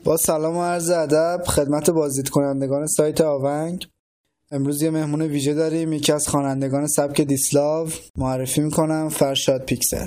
با سلام و عرض ادب خدمت بازدید کنندگان سایت آونگ. امروز یه مهمون ویژه داریم، یکی از خوانندگان سبک دیسلاو. معرفی میکنم، فرشاد پیکسل.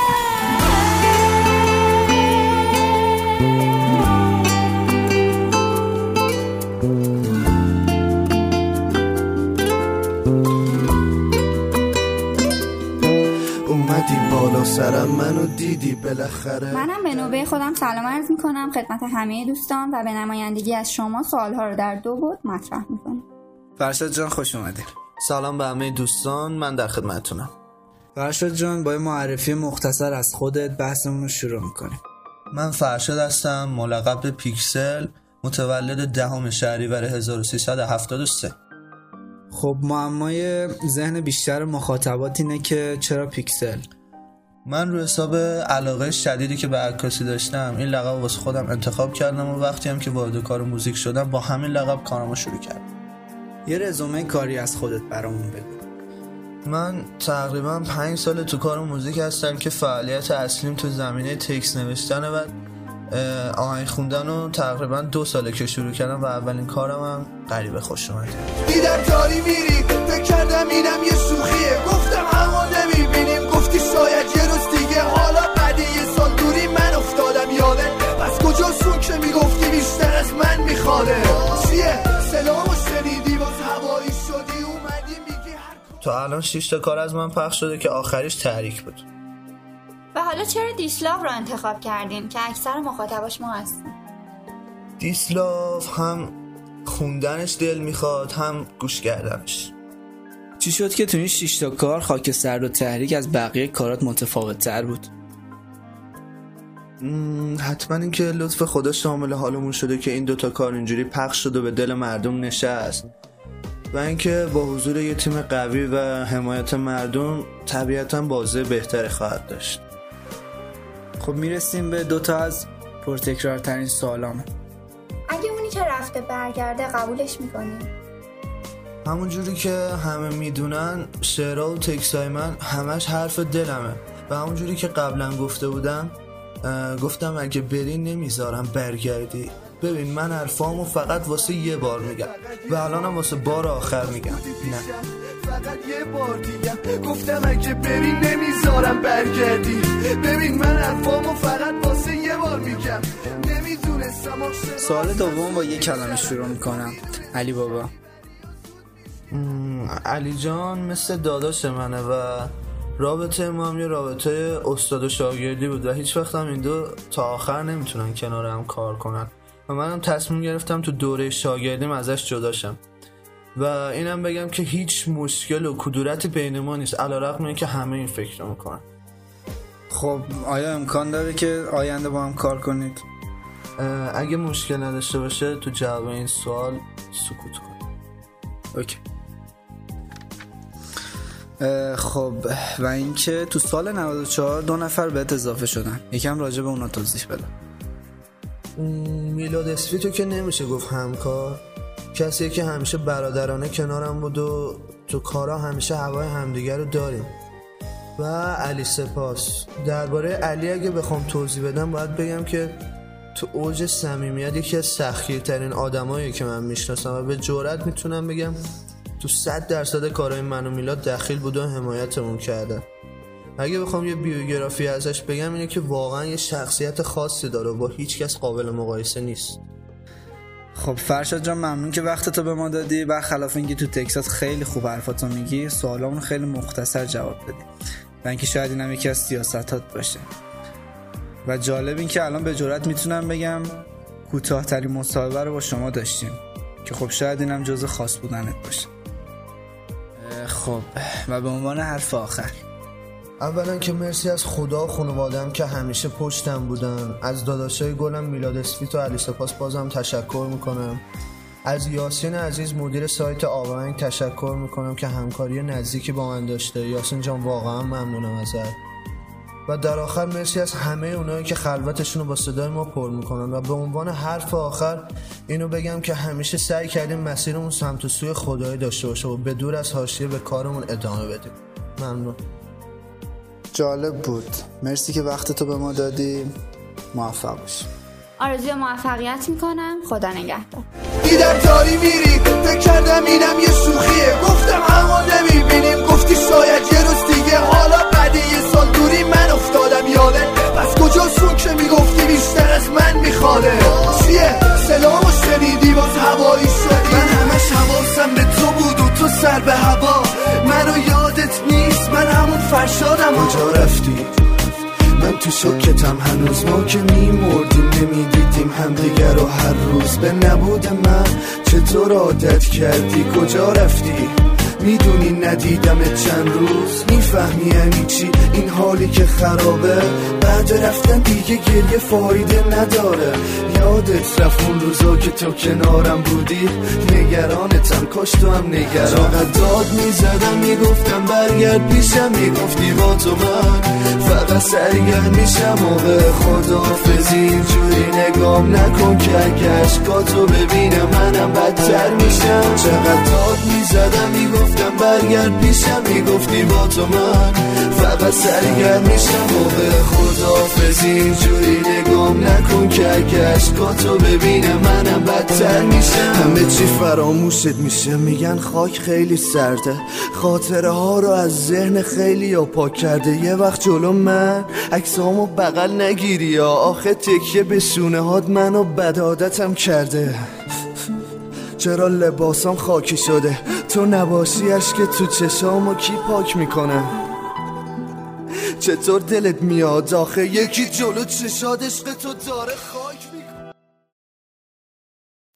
بالا سرم منو دیدی بالاخره. منم به نوبه خودم سلام عرض میکنم خدمت همه دوستان و به نمایندگی از شما سوالها رو در دو بعد مطرح میکنم. فرشاد جان خوش اومدید. سلام به همه دوستان، من در خدمتتونم. فرشاد جان با معرفی مختصر از خودت بحثمون رو شروع میکنیم. من فرشاد هستم، ملقب به پیکسل، متولد 10 شهریور 1373. خب معمای ذهن بیشتر مخاطبات اینه که چرا پیکسل؟ من رو حساب علاقه شدیدی که به عکاسی داشتم این لقب واسه خودم انتخاب کردم و وقتی هم که وارد کار موزیک شدم با همین لقب کارمو شروع کردم. یه رزومه کاری از خودت برامون بگو. من تقریبا 5 سال تو کار موزیک هستم که فعالیت اصلیم تو زمینه تکست نوشتن و آهنگ خوندن رو تقریبا 2 ساله که شروع کردم و اولین کارم هم غریبه خوش اومد. دیدم داری میری فکر کردم اینم یه شوخیه، گفتم اما نمیبینیم، گفتی شاید یه روز دیگه، حالا بعد یه سال دوری من افتادم یادت، بس کجاسون که میگفتی بیشتر از من میخواده چیه؟ سلامو شنیدی باز هوایی شدی اومدی میگی تا الان 6 تا کار از من پخش شده که آخریش تحریک بود. و حالا چرا دیسلاو رو انتخاب کردین که اکثر مخاطباش ما هستیم؟ دیسلاو هم خوندنش دل میخواد هم گوش کردنش. چی شد که تو این 6 تا کار خاک سرد و تحریک از بقیه کارات متفاوت تر بود؟ حتما این که لطف خدا شامل حالمون شده که این 2 تا کار اینجوری پخش شد و به دل مردم نشست و اینکه با حضور یه تیم قوی و حمایت مردم طبیعتاً بازی بهتری خواهد داشت. خب میرسیم به 2 تا از پرتکرارترین سوالام. اگه اونی که رفته برگرده قبولش میکنی؟ همون جوری که همه میدونن شعرها و تکستای من همش حرف دلمه و همون جوری که قبلا گفته بودم گفتم اگه بری نمیذارم برگردی. ببین من حرفامو فقط واسه یه بار میگم و الانم واسه بار آخر میگم نه. فقط یه بار دیگه گفتم اگه بری نمیذارم برگردی. ببین من حرفامو فقط واسه یه بار میگم نمیدونستم. سوال دوم با 1 کلمه شروع میکنم. علی بابا. علی جان مثل داداش منه و رابطه ما هم یه رابطه استاد و شاگردی بود و هیچ وقت هم این دو تا آخر نمیتونن کنار هم کار کنن و منم تصمیم گرفتم تو دوره شاگردیم ازش جدا شم و اینم بگم که هیچ مشکل و کدورتی بین ما نیست علیرغم اینکه همه این فکر رو میکنن. خب آیا امکان داره که آینده با هم کار کنید؟ اگه مشکل نداشته باشه تو جواب این سوال سکوت کن. اوکی. خب و اینکه تو سال 94 2 نفر بهت اضافه شدن، یکم راجع به اونا توضیح بده. میلاد اسفیتو که نمیشه گفت همکار، کسیه که همیشه برادرانه کنارم بود و تو کارا همیشه هوای همدیگر رو داریم. و علی سپاس. درباره علی اگه بخوام توضیح بدم باید بگم که تو اوج صمیمیت یکی از سختگیرترین آدماییه که من میشناسم و به جرئت میتونم بگم تو 100% کارهای من و میلاد دخیل بود و حمایتمون کرده. اگه بخوام یه بیوگرافی ازش بگم اینه که واقعا یه شخصیت خاصی داره و با هیچ کس قابل مقایسه نیست. خب فرشاد جان ممنون که وقتتو به ما دادی. برخلاف اینکه تو تکساس خیلی خوب حرفاتو میگی، سوالامون خیلی مختصر جواب دادی و اینکه شاید اینم یکی از سیاستات باشه و جالب این که الان به جرئت میتونم بگم کوتاه‌ترین مصاحبه رو با شما داشتیم که خب شاید اینم جزء خاص بودنت باشه. خب و به عنوان حرف آخر، اولا که مرسی از خدا و خانواده‌ام که همیشه پشتم بودن. از داداشای گلم میلاد اسفیت و علی سپاس بازم تشکر میکنم. از یاسین عزیز مدیر سایت آونگ تشکر میکنم که همکاری نزدیکی با من داشته. یاسین جان واقعا ممنونم ازت. و در آخر مرسی از همه اونایی که خلوتشون رو با صدای ما پر میکنن. و به عنوان حرف آخر اینو بگم که همیشه سعی کردیم مسیرمون سمت و سوی خدایی داشته باشه و به دور از حاشیه به کارمون ادامه بدیم. ممنون. جالب بود. مرسی که وقتتو به ما دادی. موفق باشی. آرزوی موفقیت میکنم. خدا نگهدار. دیدم داری میری، فکر کردم اینم یه شوخیه، گفتم اما نمیبینیم، گفتی شاید یه روز دیگه. حالا بعد یه سال دوری من افتادم یادت، پس کجاسون که میگفتی بیشتر از من میخواده. چیه سلامو شنیدی باز هوایی شدی؟ من همش حواسم به تو بود و تو سر به هوا. منو یادت نیست، من همون فرشادم. کجا رفتی؟ من تو شکتم هنوز، ما که میمردیم نمیدیدیم همدیگر رو هر روز. به نبود من چطور عادت کردی؟ کجا رفتی؟ میدونی ندیدمت چند روز، میفهمی یعنی چی این حالی که خرابه؟ بعد رفتن دیگه گریه فایده نداره. یادت رفت اون روزا که تو کنارم بودی؟ نگرانتم، کاش تو هم نگران. چقدر داد میزدم میگفتم برگرد پیشم، میگفتی با تو من فقط سرگرم میشم. و به خداحافظی اینجوری نگام نکن که اگه عشقاتو ببینم منم بدتر میشم. چقدر داد میزدم میگفتم برگرد پیشم، میگفتی با تو من فقط سرگرم میشم. و به خداحافظی اینجوری نگام نکن که اگه عشقاتو ببینم منم بدتر میشم. همه چی فراموشت میشه، میگن خاک خیلی سرده، خاطره ها رو از ذهن خیلی ها پاک کرده. یه وقت جلو من عکسامو بغل نگیری یا آخه تکیه به شونه هات منو بد عادتم کرده. چرا لباسام خاکی شده؟ تو نباشی اشک تو چشامو کی پاک میکنه؟ چطور دلت میاد آخه یکی جلو چشاد عشق تو داره